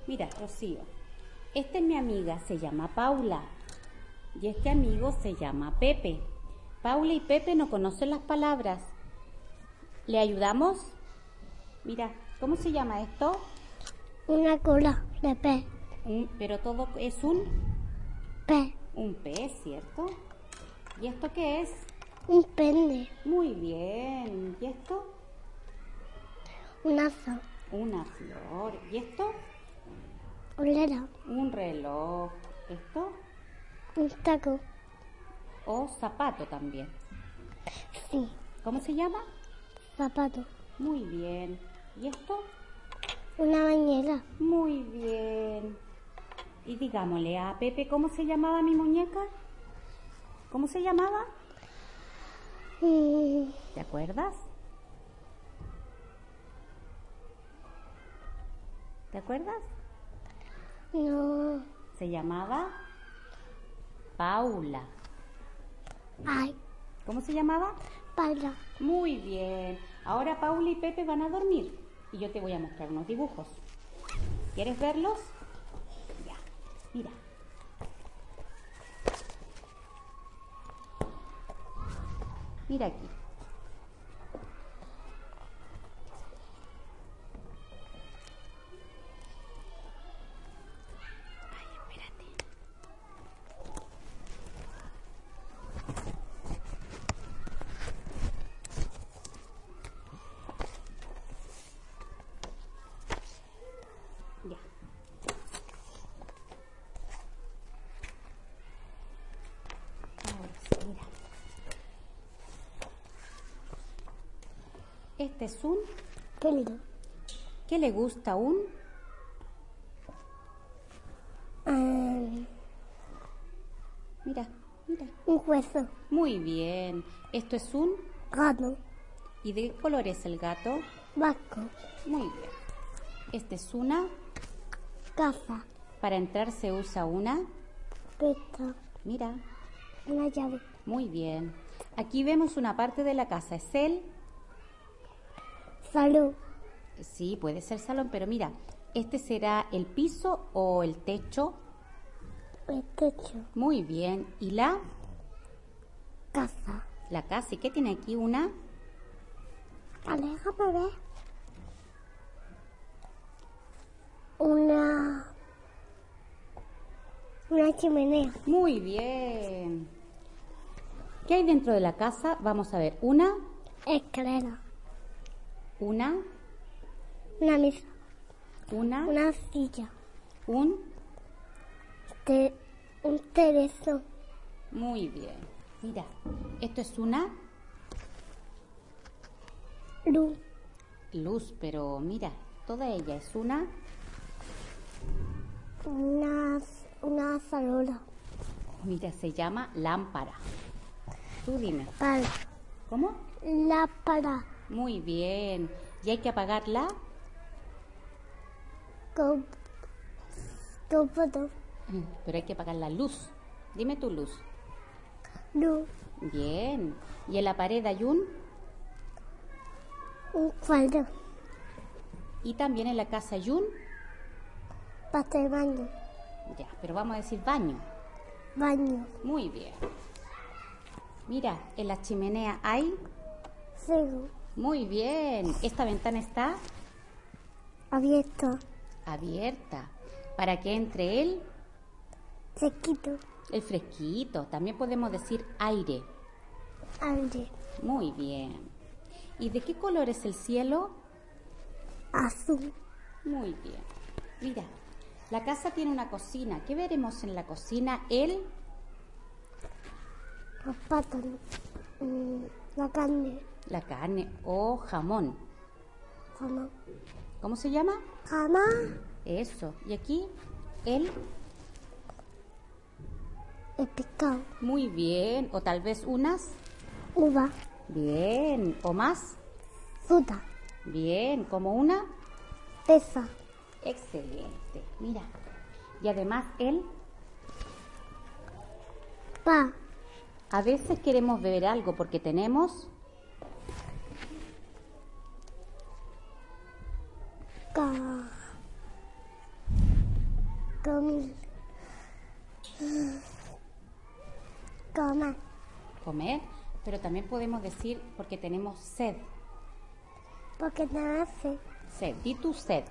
Mira, Rocío, esta es mi amiga, se llama Paula. Y este amigo se llama Pepe. Paula y Pepe no conocen las palabras. ¿Le ayudamos? Mira, ¿cómo se llama esto? Una cola de pez. Pero todo es un Pez. pez, ¿cierto? ¿Y esto qué es? Un pene. Muy bien. ¿Y esto? Un aso. Una flor. ¿Y esto? Olera. Un reloj. ¿Esto? Un taco. O zapato también. Sí. ¿Cómo se llama? Zapato. Muy bien. ¿Y esto? Una bañera. Muy bien. Y digámosle a Pepe, ¿cómo se llamaba mi muñeca? ¿Cómo se llamaba? ¿Te acuerdas? ¿Te acuerdas? No. Se llamaba Paula. Ay. ¿Cómo se llamaba? Para. Muy bien. Ahora Paula y Pepe van a dormir y yo te voy a mostrar unos dibujos. ¿Quieres verlos? Ya, mira. Mira aquí. Ay, espérate. Ya. Ahora sí, mira. Este es un... Pelo. ¿Qué le gusta a un? Mira, mira. Un hueso. Muy bien. Esto es un... Gato. ¿Y de qué color es el gato? Vasco. Muy bien. Este es una... Casa. Para entrar se usa una... Pesta. Mira, Una llave. muy bien. Aquí vemos una parte de la casa. ¿Es el? Salud. Sí, puede ser salón, pero mira, ¿este será el piso o el techo? El techo. Muy bien. ¿Y la? Casa. La casa. ¿Y qué tiene aquí? Una... Déjame ver. Una chimenea. Muy bien. ¿Qué hay dentro de la casa? Vamos a ver. Una... Escalera. Una... Una mesa. Una... Una silla. Un... Un tereso. Muy bien. Mira, esto es una... Luz. luz, pero mira, toda ella es una... Una farola. Mira, se llama lámpara. Tú dime. Para. ¿Cómo? Lámpara. Muy bien. ¿Y hay que apagarla? Con foto. Pero hay que apagar la luz. Dime tu luz. Luz. Bien. ¿Y en la pared hay un? Un cuadro. Y también en la casa hay un... Pasta de baño. Ya, pero vamos a decir baño. Baño. Muy bien. Mira, en la chimenea hay... Fuego. Muy bien. Esta ventana está Abierto. abierta para que entre Sequito. el fresquito. También podemos decir aire. Aire. Muy bien. ¿Y de qué color es el cielo? Azul. Muy bien. Mira, la casa tiene una cocina. ¿Qué veremos en la cocina? Los patos. La carne. La carne o jamón. Jamón. ¿Cómo se llama? Jamón. Eso. Y aquí el... El pescado. Muy bien. O tal vez unas... Uva. Bien. ¿O más? Fruta. Bien. ¿Como una? Pesa. Excelente. Mira. Y además el... Pa. A veces queremos beber algo porque tenemos... Ca. Comer. Comer. Comer, pero también podemos decir porque tenemos sed. Porque no hace. Sed, di tu sed.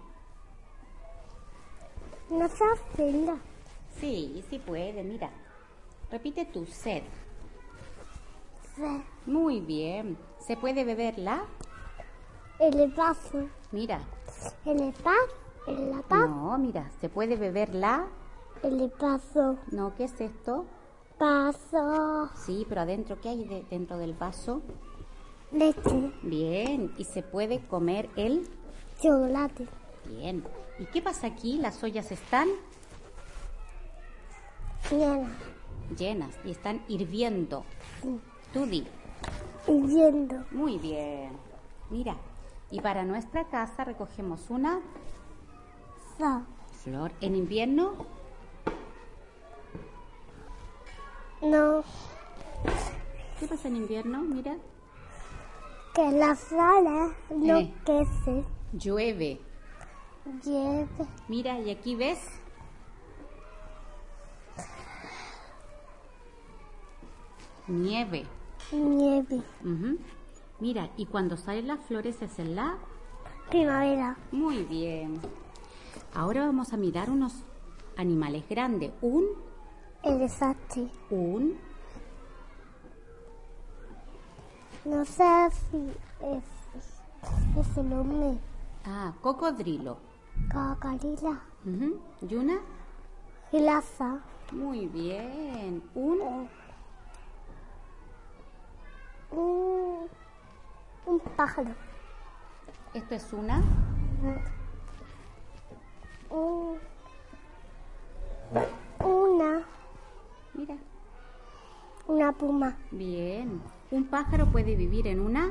No se hace. Sí, sí puede, mira. Repite tu sed. Se. Muy bien. ¿Se puede beberla? El vaso. Mira. El paz. El paz. No, mira, ¿se puede beberla? El vaso. No, ¿qué es esto? Vaso. Sí, pero adentro, ¿qué hay dentro del vaso? Leche. Bien. ¿Y se puede comer el? Chocolate. Bien. ¿Y qué pasa aquí? Las ollas están Llena. llenas y están hirviendo. Sí. Tú di. Yendo. Muy bien. Mira, y para nuestra casa recogemos una So. flor. En invierno, No. ¿qué pasa en invierno? Mira, Que las flores no Eh. crece. llueve. Lleve. Mira, y aquí ves nieve. Nieve. Ujú. Mira, y cuando salen las flores es en la... Primavera. Muy bien. Ahora vamos a mirar unos animales grandes. El desastre. No sé si es el nombre. Cocodrilo. Cacarila. Ujú. ¿Y una? Jirafa. Muy bien. Un pájaro. Esto es una... Mira. Una puma. Bien. Un pájaro puede vivir en una...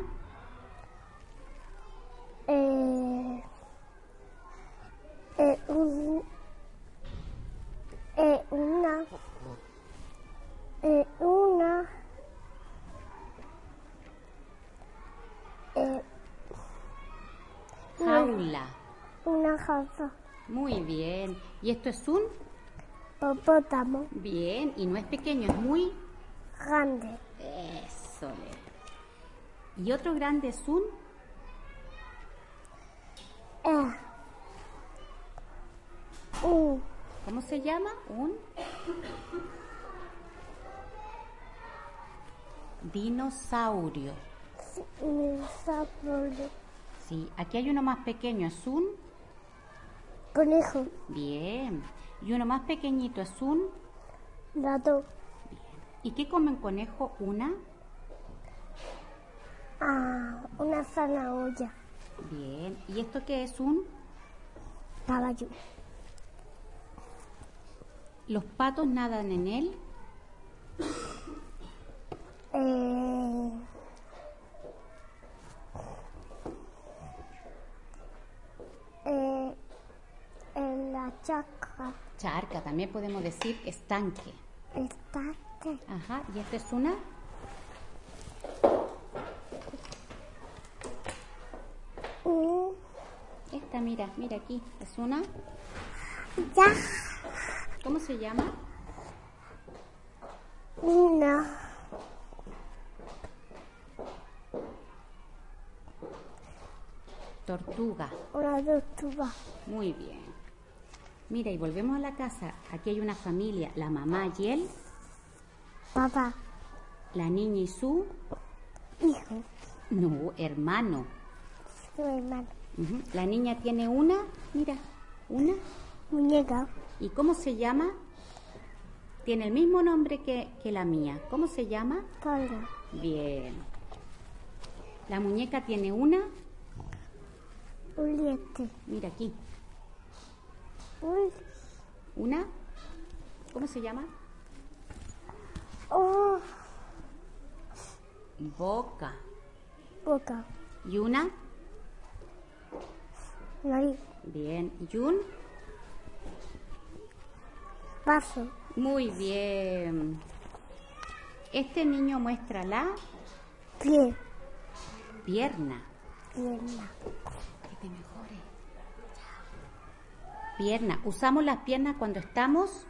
jaula. Una jaula. Muy bien. ¿Y esto es un? Hipopótamo. Bien. Y no es pequeño, es muy... Grande. Eso. Y otro grande es un... ¿Cómo se llama? Un... dinosaurio. Dinosaurio. Sí, aquí hay uno más pequeño, es un... Conejo. Bien. Y uno más pequeñito es un... Gato. ¿Y qué come un conejo? Una... Una zanahoria. Bien. ¿Y esto qué es? Un... Caballo. ¿Los patos nadan en él? En la charca. Charca, también podemos decir estanque. Estanque. Ajá. ¿Y esta es una? Esta, mira, mira aquí. ¿Es una? Ya. ¿Cómo se llama? Una. Tortuga. Una tortuga. Muy bien. Mira, y volvemos a la casa. Aquí hay una familia, la mamá y él, Papá. la niña y su... Hijo. No, hermano. Su hermano. Ujú. La niña tiene una, mira, una. Muñeca. ¿Y cómo se llama? Tiene el mismo nombre que la mía. ¿Cómo se llama? Paula. Bien. La muñeca tiene una, Juliette. mira aquí, Uy. una. ¿Cómo se llama? Oh. Boca. Boca. ¿Y una? Nariz. Bien. ¿Y un? Vaso. Muy bien. Este niño muestra la Pie. pierna. Pierna. Que te mejore. Pierna. Usamos las piernas cuando estamos...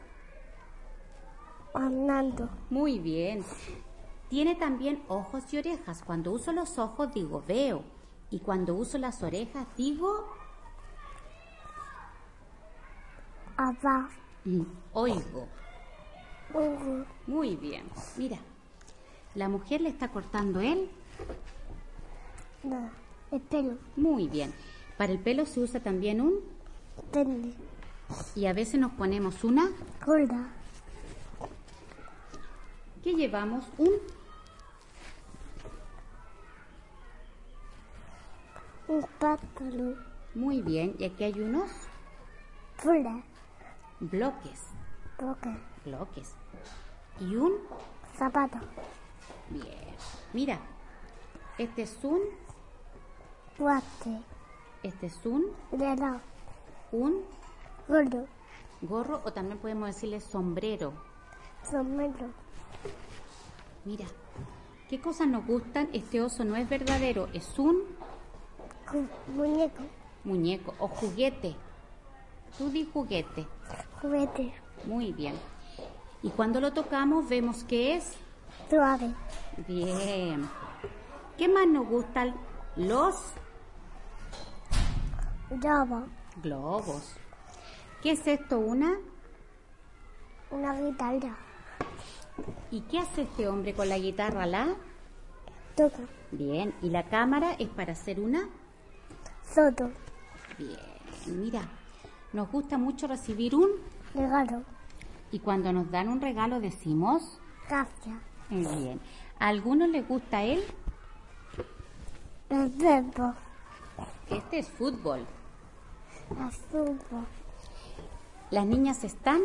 Andando. Muy bien. Tiene también ojos y orejas. Cuando uso los ojos digo veo. Y cuando uso las orejas digo... Hablar. Oigo. Ojo. Muy bien. Mira. La mujer le está cortando el... Nada. El pelo. Muy bien. Para el pelo se usa también un... Tende. Y a veces nos ponemos una... Gorda. ¿Qué llevamos? Un... Un pantalón. Muy bien. Y aquí hay unos Fuera. bloques. Boca. Bloques. Y un... Zapato. Bien. Mira. Este es un... Guante. Este es un... Reloj. Un Gordo. gorro o también podemos decirle sombrero. Sombrero. Mira. ¿Qué cosas nos gustan? Este oso no es verdadero. Es un Muñeco. muñeco o juguete. Tú di juguete. Juguete. Muy bien. Y cuando lo tocamos vemos que es... Suave. Bien. ¿Qué más nos gustan? Los Lobo. globos. ¿Qué es esto? Una... Una guitarra. ¿Y qué hace este hombre con la guitarra? La... Toca. Bien. ¿Y la cámara es para hacer una? Soto. Bien. Mira, nos gusta mucho recibir un... Regalo. Y cuando nos dan un regalo decimos... Gracias. Muy bien. ¿A algunos les gusta el? El tiempo. Este es fútbol. Azul. Las niñas están...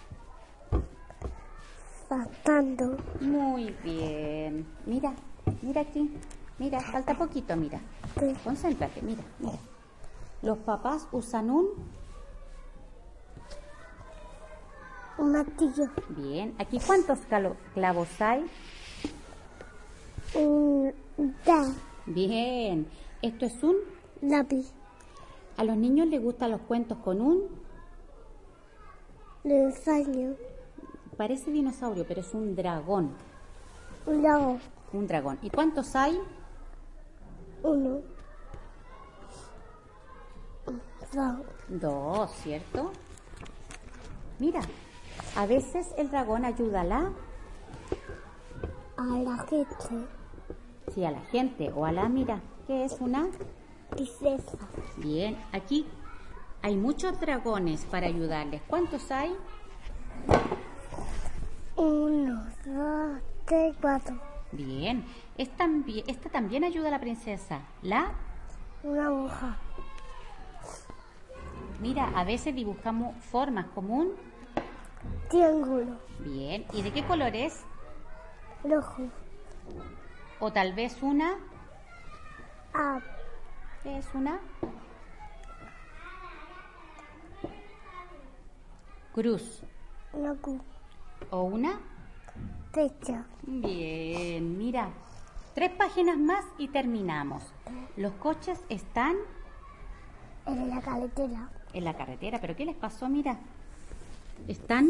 Saltando. Muy bien. Mira, mira aquí. Mira, falta poquito, mira. Sí. Concéntrate, mira, mira. Los papás usan un... Un martillo. Bien. ¿Aquí cuántos clavos hay? Un da. Bien. Esto es un... Lápiz. A los niños les gustan los cuentos con un... Ensayo. Parece dinosaurio, pero es un dragón. Un lago. Un dragón. ¿Y cuántos hay? Uno. Dos. Dos, ¿cierto? Mira, a veces el dragón ayuda a la... A la gente. Sí, a la gente o a la... Mira, ¿qué es una? Princesa. Bien, aquí hay muchos dragones para ayudarles. ¿Cuántos hay? Uno, dos, tres, cuatro. Bien, esta también ayuda a la princesa. La... Una hoja. Mira, a veces dibujamos formas como un... Triángulo. Bien, ¿y de qué color es? Rojo. O tal vez una... A. ¿Qué es una? Cruz. Una Q. ¿O una? Techa. Bien, mira. 3 páginas más y terminamos. Los coches están En la carretera. en la carretera. ¿Pero qué les pasó? Mira. Están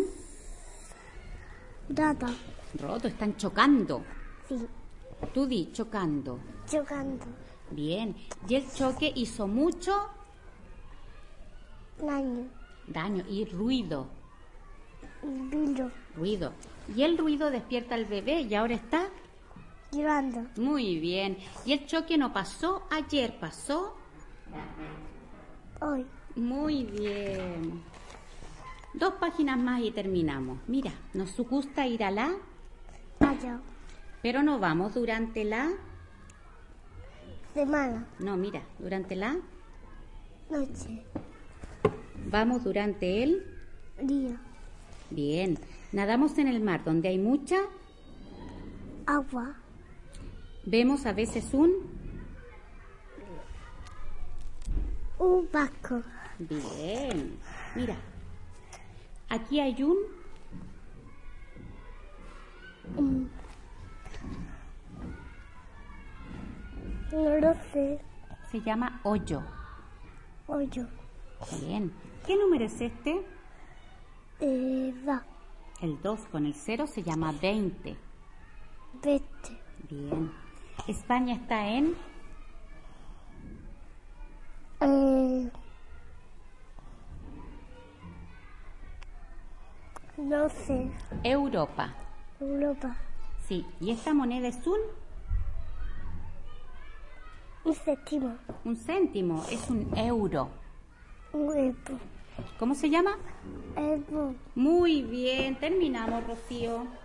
Data. rotos, están chocando. Sí. Tú di, chocando. Chocando. Bien. Y el choque hizo mucho Daño. daño y ruido. Vilo. Ruido. Y el ruido despierta al bebé y ahora está Llevando. muy bien. Y el choque no pasó ayer, pasó Hoy. muy bien. 2 páginas más y terminamos. Mira, nos gusta ir a la, Allá. pero no vamos durante la... Semana. No, mira, durante la... Noche. Vamos durante el... Día. Bien. Nadamos en el mar donde hay mucha... Agua. Vemos a veces un... Un barco. Bien. Mira. Aquí hay un... No lo sé. Se llama hoyo. Hoyo. Bien. ¿Qué número es este? Va. El 2 con el 0 se llama 20. 20. Bien. España está en no sé. Europa. Europa. Sí, y esta moneda es Un céntimo. un céntimo, es un euro. Un euro. ¿Cómo se llama? Euro. Muy bien, terminamos, Rocío.